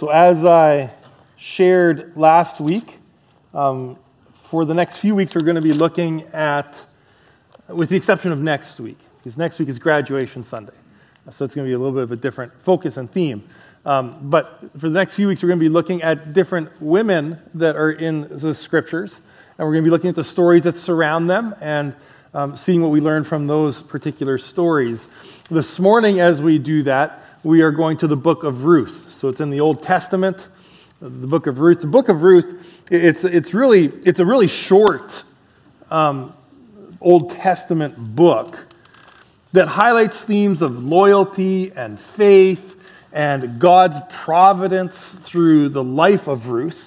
So as I shared last week, for the next few weeks we're going to be looking at, with the exception of next week, because next week is graduation Sunday. So it's going to be a little bit of a different focus and theme. But for the next few weeks we're going to be looking at different women that are in the scriptures, and we're going to be looking at the stories that surround them and seeing what we learn from those particular stories. This morning as we do that, we are going to the book of Ruth. So it's in the Old Testament, the book of Ruth. The book of Ruth, it's a really short Old Testament book that highlights themes of loyalty and faith and God's providence through the life of Ruth.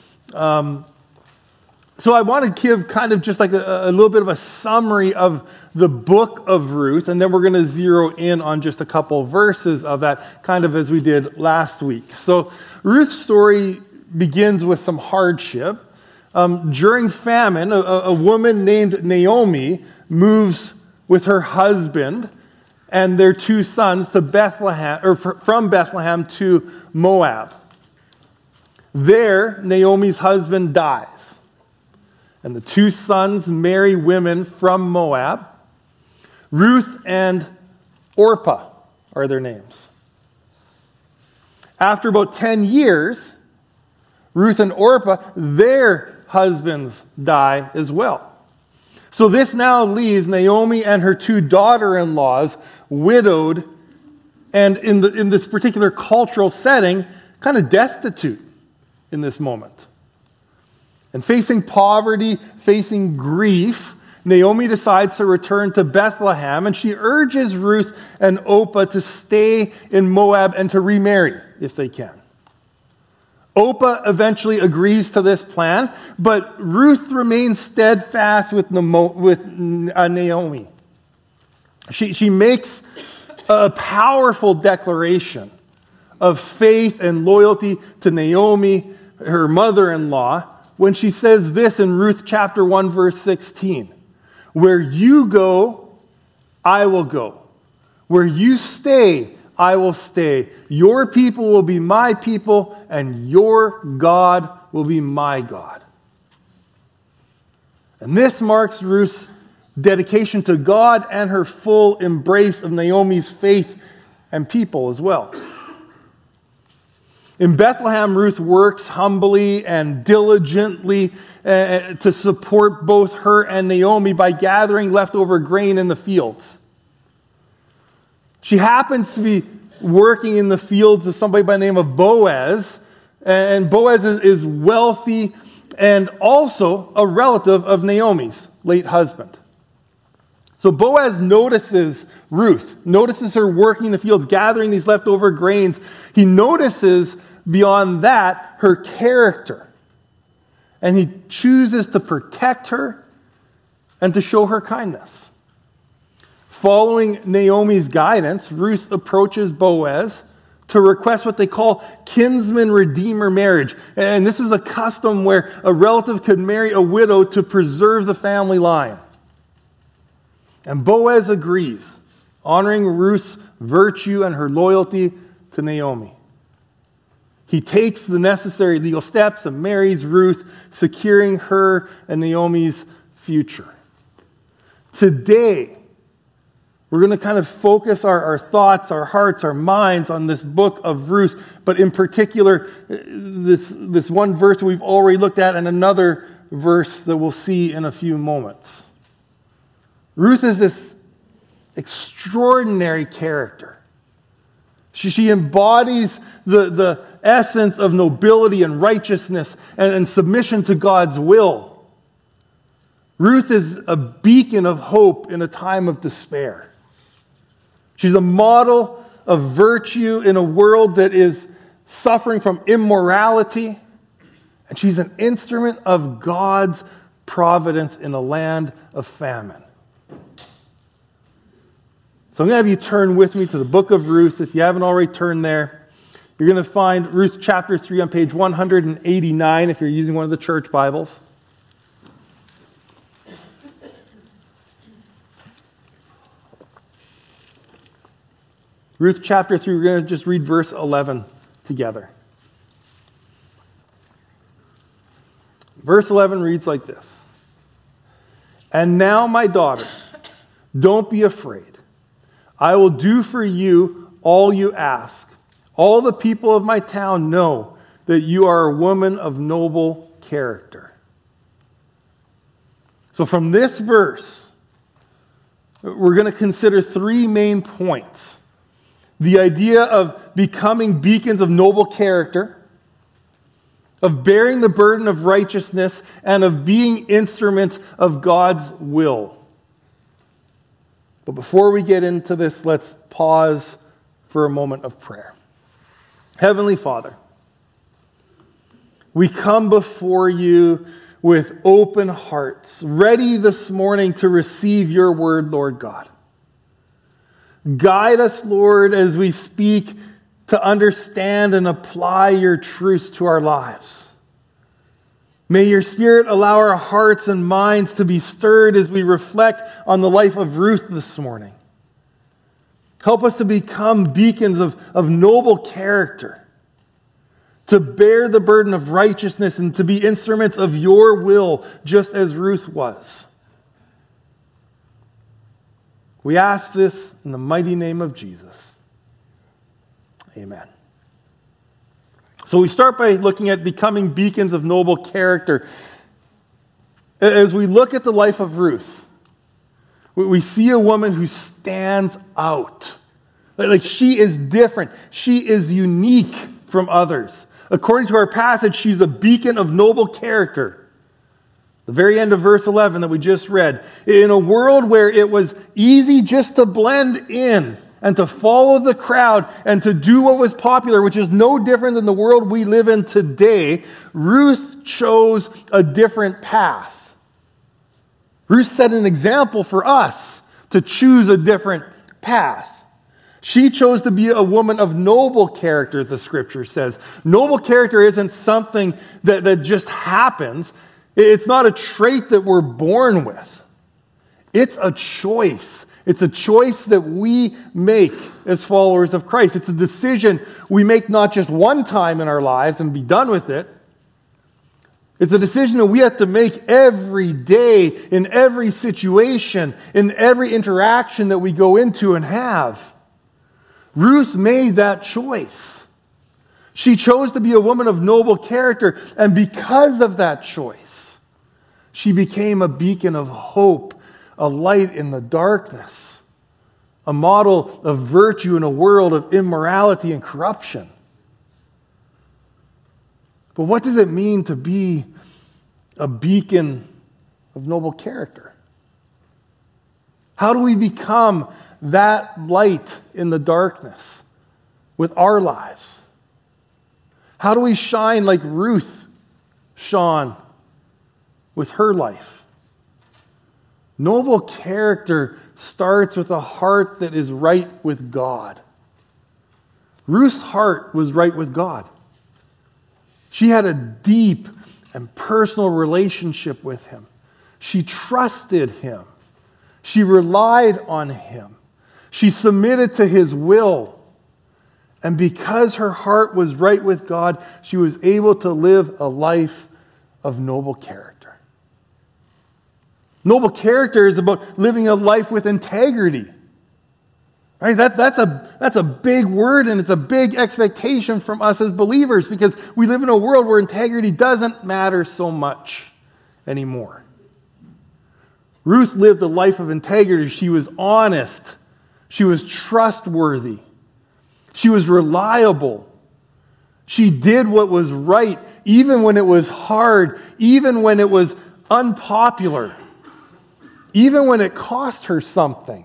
So I want to give kind of just like a little bit of a summary of the book of Ruth, and then we're going to zero in on just a couple verses of that, kind of as we did last week. So Ruth's story begins with some hardship. During famine, a woman named Naomi moves with her husband and their two sons to Bethlehem, or from Bethlehem to Moab. There, Naomi's husband dies. And the two sons marry women from Moab. Ruth and Orpah are their names. After about 10 years, Ruth and Orpah, their husbands die as well. So this now leaves Naomi and her two daughter-in-laws widowed and in this particular cultural setting, kind of destitute in this moment. And facing poverty, facing grief, Naomi decides to return to Bethlehem, and she urges Ruth and Orpah to stay in Moab and to remarry if they can. Orpah eventually agrees to this plan, but Ruth remains steadfast with Naomi. She makes a powerful declaration of faith and loyalty to Naomi, her mother-in-law, when she says this in Ruth chapter 1, verse 16. Where you go, I will go. Where you stay, I will stay. Your people will be my people, and your God will be my God. And this marks Ruth's dedication to God and her full embrace of Naomi's faith and people as well. In Bethlehem, Ruth works humbly and diligently to support both her and Naomi by gathering leftover grain in the fields. She happens to be working in the fields with somebody by the name of Boaz, and Boaz is wealthy and also a relative of Naomi's late husband. So Boaz notices Ruth, notices her working in the fields, gathering these leftover grains. He notices beyond that, her character. And he chooses to protect her and to show her kindness. Following Naomi's guidance, Ruth approaches Boaz to request what they call kinsman-redeemer marriage. And this is a custom where a relative could marry a widow to preserve the family line. And Boaz agrees, honoring Ruth's virtue and her loyalty to Naomi. He takes the necessary legal steps and marries Ruth, securing her and Naomi's future. Today, we're going to kind of focus our thoughts, our hearts, our minds on this book of Ruth, but in particular, this one verse that we've already looked at and another verse that we'll see in a few moments. Ruth is this extraordinary character. She embodies the essence of nobility and righteousness and submission to God's will. Ruth is a beacon of hope in a time of despair. She's a model of virtue in a world that is suffering from immorality. And she's an instrument of God's providence in a land of famine. So I'm going to have you turn with me to the book of Ruth. If you haven't already turned there, you're going to find Ruth chapter 3 on page 189 if you're using one of the church Bibles. Ruth chapter 3, we're going to just read verse 11 together. Verse 11 reads like this. And now, my daughter, don't be afraid. I will do for you all you ask. All the people of my town know that you are a woman of noble character. So from this verse, we're going to consider three main points. The idea of becoming beacons of noble character, of bearing the burden of righteousness, and of being instruments of God's will. But before we get into this, let's pause for a moment of prayer. Heavenly Father, we come before you with open hearts, ready this morning to receive your word, Lord God. Guide us, Lord, as we speak to understand and apply your truths to our lives. May your Spirit allow our hearts and minds to be stirred as we reflect on the life of Ruth this morning. Help us to become beacons of noble character, to bear the burden of righteousness and to be instruments of your will, just as Ruth was. We ask this in the mighty name of Jesus. Amen. So we start by looking at becoming beacons of noble character. As we look at the life of Ruth, we see a woman who stands out. Like she is different. She is unique from others. According to our passage, she's a beacon of noble character. The very end of verse 11 that we just read. In a world where it was easy just to blend in and to follow the crowd and to do what was popular, which is no different than the world we live in today, Ruth chose a different path. Ruth set an example for us to choose a different path. She chose to be a woman of noble character, the scripture says. Noble character isn't something that just happens. It's not a trait that we're born with. It's a choice. It's a choice that we make as followers of Christ. It's a decision we make not just one time in our lives and be done with it. It's a decision that we have to make every day, in every situation, in every interaction that we go into and have. Ruth made that choice. She chose to be a woman of noble character, and because of that choice, she became a beacon of hope, a light in the darkness, a model of virtue in a world of immorality and corruption. But what does it mean to be a beacon of noble character? How do we become that light in the darkness with our lives? How do we shine like Ruth shone with her life? Noble character starts with a heart that is right with God. Ruth's heart was right with God. She had a deep and personal relationship with him. She trusted him. She relied on him. She submitted to his will. And because her heart was right with God, she was able to live a life of noble character. Noble character is about living a life with integrity. Right? That's a big word, and it's a big expectation from us as believers, because we live in a world where integrity doesn't matter so much anymore. Ruth lived a life of integrity. She was honest. She was trustworthy. She was reliable. She did what was right, even when it was hard, even when it was unpopular, even when it cost her something.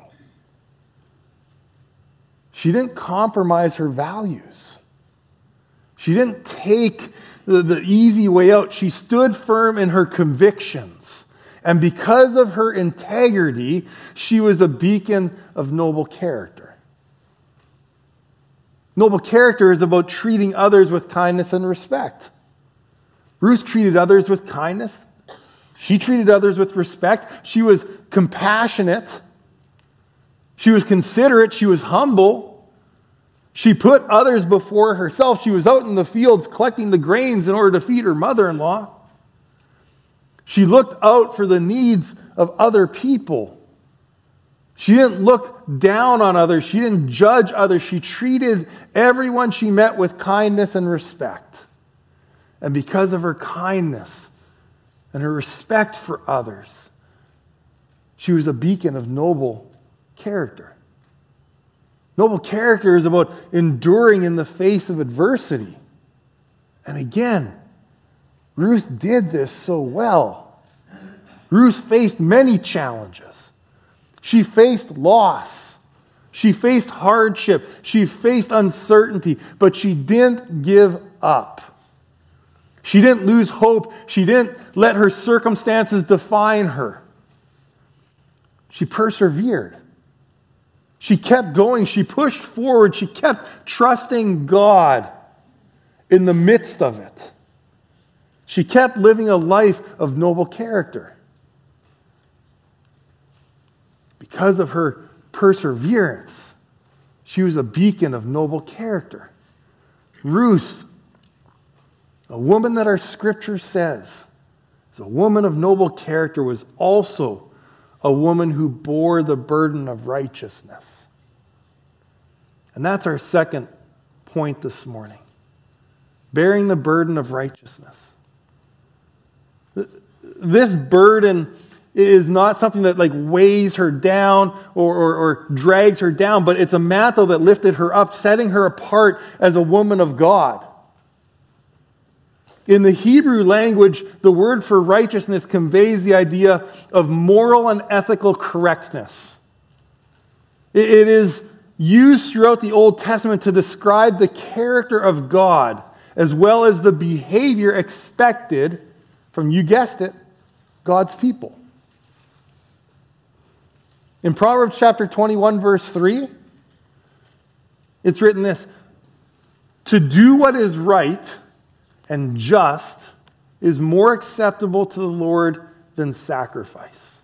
She didn't compromise her values. She didn't take the easy way out. She stood firm in her convictions. And because of her integrity, she was a beacon of noble character. Noble character is about treating others with kindness and respect. Ruth treated others with kindness. She treated others with respect. She was compassionate. She was considerate. She was humble. She put others before herself. She was out in the fields collecting the grains in order to feed her mother-in-law. She looked out for the needs of other people. She didn't look down on others. She didn't judge others. She treated everyone she met with kindness and respect. And because of her kindness and her respect for others, she was a beacon of noble character. Noble character is about enduring in the face of adversity. And again, Ruth did this so well. Ruth faced many challenges. She faced loss. She faced hardship. She faced uncertainty, but she didn't give up. She didn't lose hope. She didn't let her circumstances define her. She persevered. She kept going. She pushed forward. She kept trusting God in the midst of it. She kept living a life of noble character. Because of her perseverance, she was a beacon of noble character. Ruth, a woman that our scripture says is a woman of noble character, was also a woman who bore the burden of righteousness. And that's our second point this morning. Bearing the burden of righteousness. This burden is not something that weighs her down or drags her down, but it's a mantle that lifted her up, setting her apart as a woman of God. In the Hebrew language, the word for righteousness conveys the idea of moral and ethical correctness. It is used throughout the Old Testament to describe the character of God, as well as the behavior expected from, you guessed it, God's people. In Proverbs chapter 21, verse 3, it's written this: "To do what is right and just is more acceptable to the Lord than sacrifice."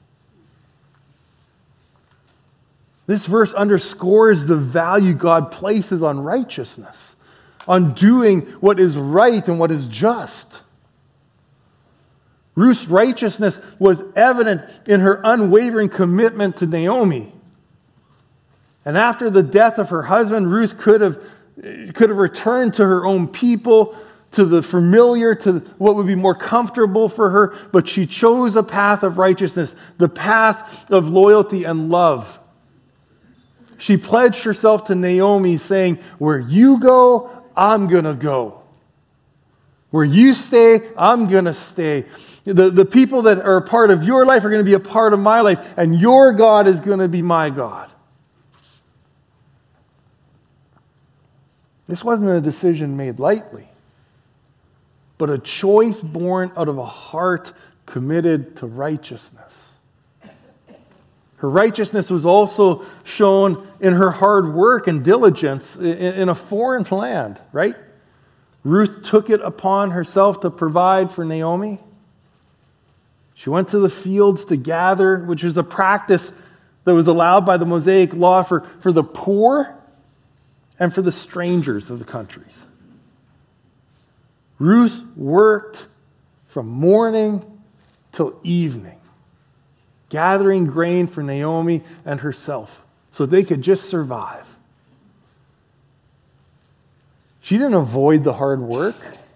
This verse underscores the value God places on righteousness, on doing what is right and what is just. Ruth's righteousness was evident in her unwavering commitment to Naomi. And after the death of her husband, Ruth could have returned to her own people, to the familiar, to what would be more comfortable for her, but she chose a path of righteousness, the path of loyalty and love. She pledged herself to Naomi, saying, "Where you go, I'm going to go. Where you stay, I'm going to stay. The people that are a part of your life are going to be a part of my life, and your God is going to be my God." This wasn't a decision made lightly, but a choice born out of a heart committed to righteousness. Her righteousness was also shown in her hard work and diligence in a foreign land, right? Ruth took it upon herself to provide for Naomi. She went to the fields to gather, which is a practice that was allowed by the Mosaic law for the poor and for the strangers of the countries. Ruth worked from morning till evening, gathering grain for Naomi and herself so they could just survive. She didn't avoid the hard work.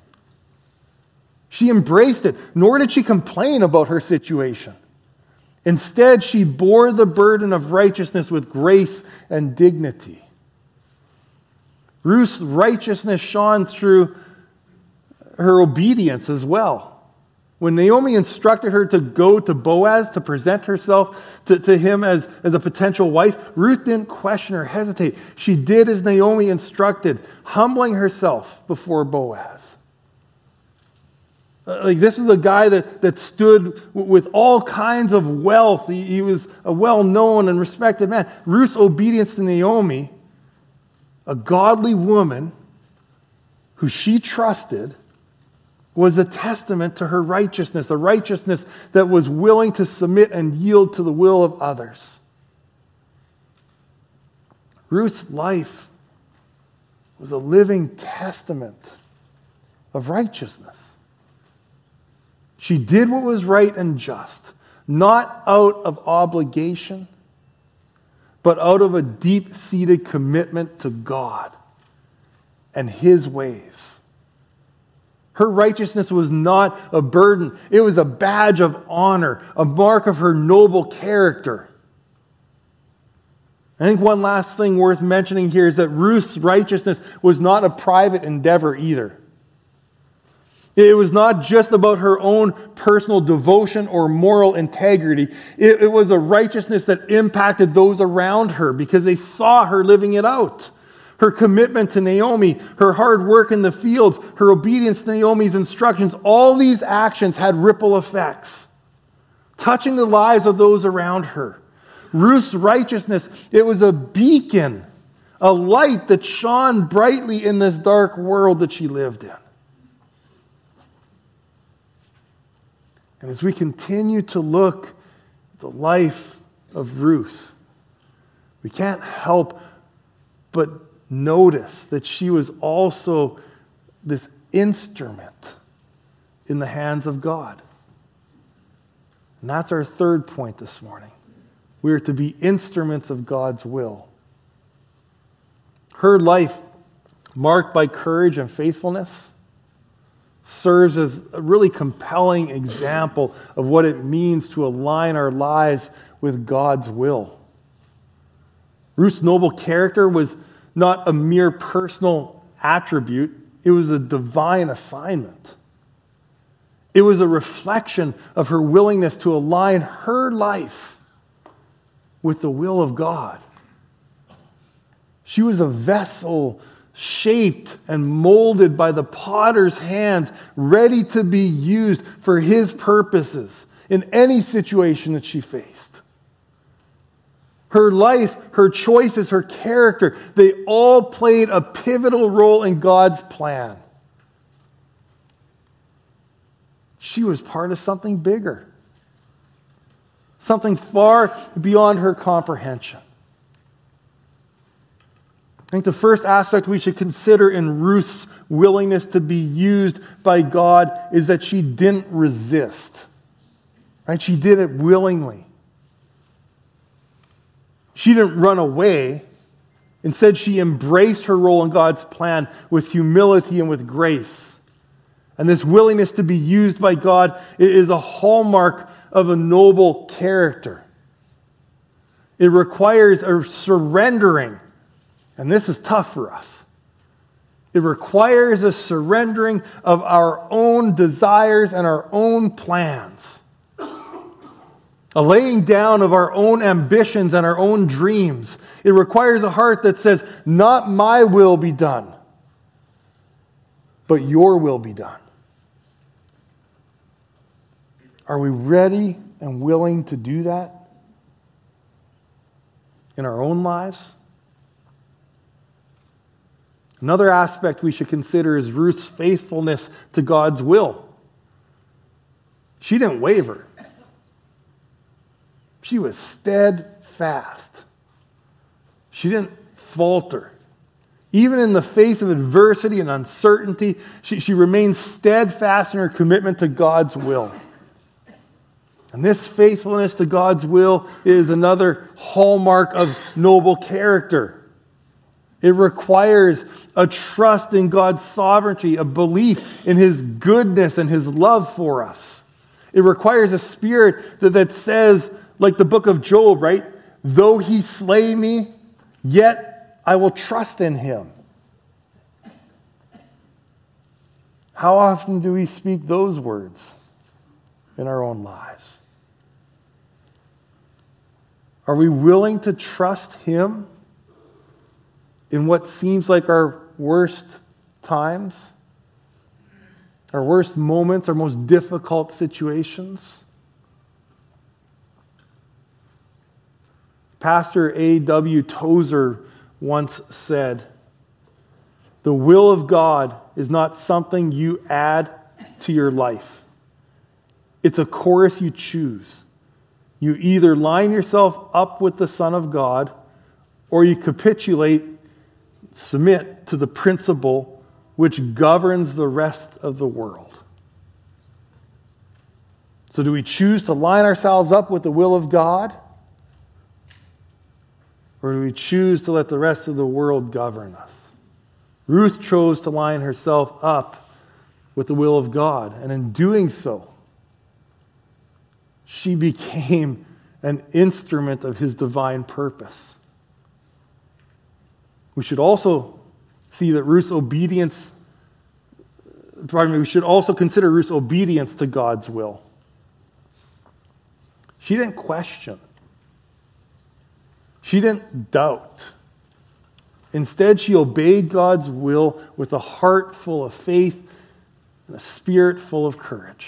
She embraced it, nor did she complain about her situation. Instead, she bore the burden of righteousness with grace and dignity. Ruth's righteousness shone through her obedience as well. When Naomi instructed her to go to Boaz to present herself to him as a potential wife, Ruth didn't question or hesitate. She did as Naomi instructed, humbling herself before Boaz. This was a guy that stood with all kinds of wealth. He was a well-known and respected man. Ruth's obedience to Naomi, a godly woman who she trusted, was a testament to her righteousness, a righteousness that was willing to submit and yield to the will of others. Ruth's life was a living testament of righteousness. She did what was right and just, not out of obligation, but out of a deep-seated commitment to God and His ways. Her righteousness was not a burden. It was a badge of honor, a mark of her noble character. I think one last thing worth mentioning here is that Ruth's righteousness was not a private endeavor either. It was not just about her own personal devotion or moral integrity. It was a righteousness that impacted those around her because they saw her living it out. Her commitment to Naomi, her hard work in the fields, her obedience to Naomi's instructions, all these actions had ripple effects, touching the lives of those around her. Ruth's righteousness, it was a beacon, a light that shone brightly in this dark world that she lived in. And as we continue to look at the life of Ruth, we can't help but notice that she was also this instrument in the hands of God. And that's our third point this morning. We are to be instruments of God's will. Her life, marked by courage and faithfulness, serves as a really compelling example of what it means to align our lives with God's will. Ruth's noble character was not a mere personal attribute, it was a divine assignment. It was a reflection of her willingness to align her life with the will of God. She was a vessel shaped and molded by the potter's hands, ready to be used for His purposes in any situation that she faced. Her life, her choices, her character, they all played a pivotal role in God's plan. She was part of something bigger, something far beyond her comprehension. I think the first aspect we should consider in Ruth's willingness to be used by God is that she didn't resist. Right? She did it willingly. She didn't run away. Instead, she embraced her role in God's plan with humility and with grace. And this willingness to be used by God is a hallmark of a noble character. It requires a surrendering. And this is tough for us. It requires a surrendering of our own desires and our own plans. A laying down of our own ambitions and our own dreams. It requires a heart that says, not my will be done, but your will be done. Are we ready and willing to do that in our own lives? Another aspect we should consider is Ruth's faithfulness to God's will. She didn't waver. She was steadfast. She didn't falter. Even in the face of adversity and uncertainty, she remained steadfast in her commitment to God's will. And this faithfulness to God's will is another hallmark of noble character. It requires a trust in God's sovereignty, a belief in His goodness and His love for us. It requires a spirit that says, like the book of Job, right? Though He slay me, yet I will trust in Him. How often do we speak those words in our own lives? Are we willing to trust Him in what seems like our worst times, our worst moments, our most difficult situations? Pastor A.W. Tozer once said, "The will of God is not something you add to your life. It's a course you choose. You either line yourself up with the Son of God, or you capitulate, submit to the principle which governs the rest of the world." So do we choose to line ourselves up with the will of God? Or do we choose to let the rest of the world govern us? Ruth chose to line herself up with the will of God. And in doing so, she became an instrument of his divine purpose. We should also see that we should also consider Ruth's obedience to God's will. She didn't question. She didn't doubt. Instead, she obeyed God's will with a heart full of faith and a spirit full of courage.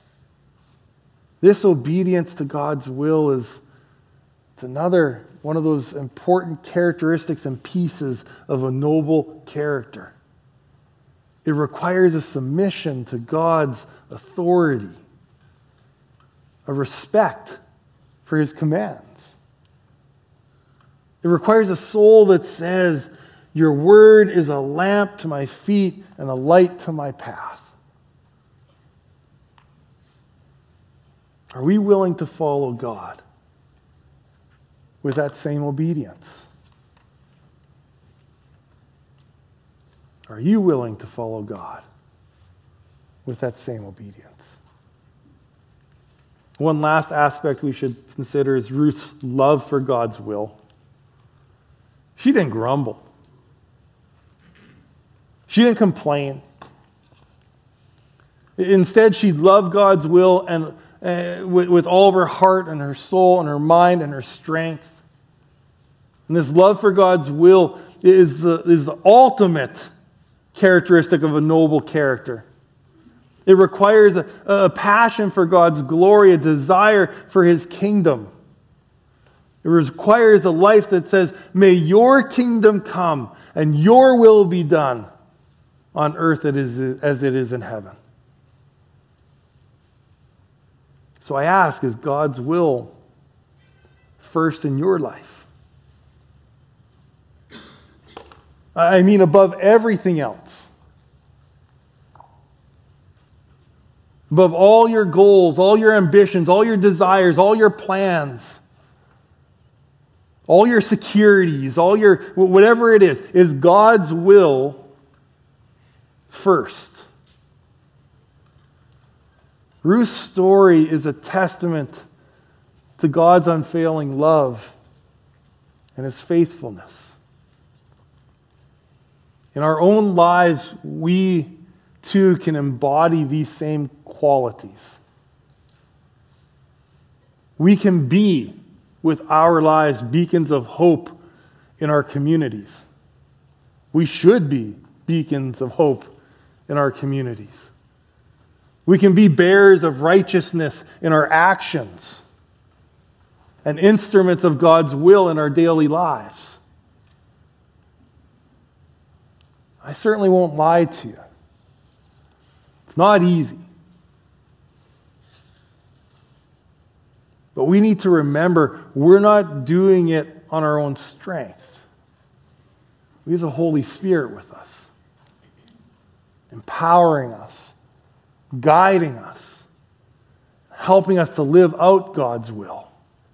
This obedience to God's will it's another one of those important characteristics and pieces of a noble character. It requires a submission to God's authority, a respect for his commands. It requires a soul that says, your word is a lamp to my feet and a light to my path. Are we willing to follow God with that same obedience? Are you willing to follow God with that same obedience? One last aspect we should consider is Ruth's love for God's will. She didn't grumble. She didn't complain. Instead, she loved God's will and with all of her heart and her soul and her mind and her strength. And this love for God's will is the ultimate characteristic of a noble character. It requires a passion for God's glory, a desire for his kingdom. It requires a life that says, may your kingdom come and your will be done on earth as it is in heaven. So I ask, is God's will first in your life? I mean, above everything else. Above all your goals, all your ambitions, all your desires, all your plans, all your securities, all your whatever it is God's will first. Ruth's story is a testament to God's unfailing love and his faithfulness. In our own lives, we too can embody these same qualities. We can be, with our lives, beacons of hope in our communities. We should be beacons of hope in our communities. We can be bearers of righteousness in our actions and instruments of God's will in our daily lives. I certainly won't lie to you. It's not easy. But we need to remember we're not doing it on our own strength. We have the Holy Spirit with us, empowering us, guiding us, helping us to live out God's will.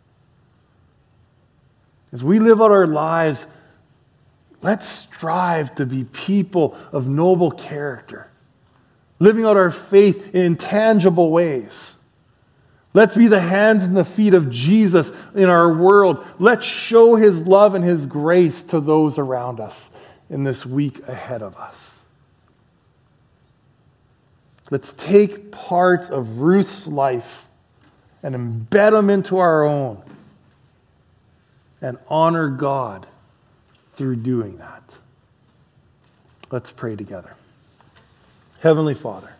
As we live out our lives, let's strive to be people of noble character, living out our faith in tangible ways. Let's be the hands and the feet of Jesus in our world. Let's show his love and his grace to those around us in this week ahead of us. Let's take parts of Ruth's life and embed them into our own and honor God through doing that. Let's pray together. Heavenly Father,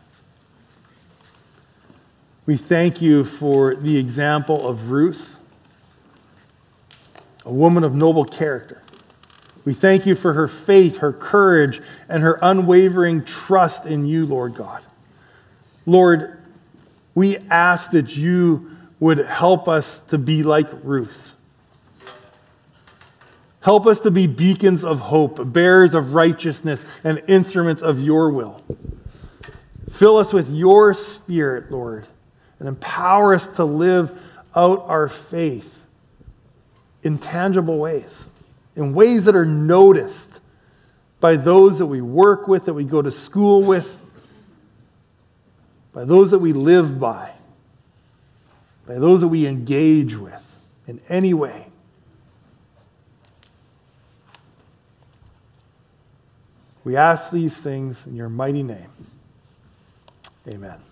we thank you for the example of Ruth, a woman of noble character. We thank you for her faith, her courage, and her unwavering trust in you, Lord God. Lord, we ask that you would help us to be like Ruth. Help us to be beacons of hope, bearers of righteousness, and instruments of your will. Fill us with your Spirit, Lord, and empower us to live out our faith in tangible ways, in ways that are noticed by those that we work with, that we go to school with, by those that we live by those that we engage with in any way. We ask these things in your mighty name. Amen.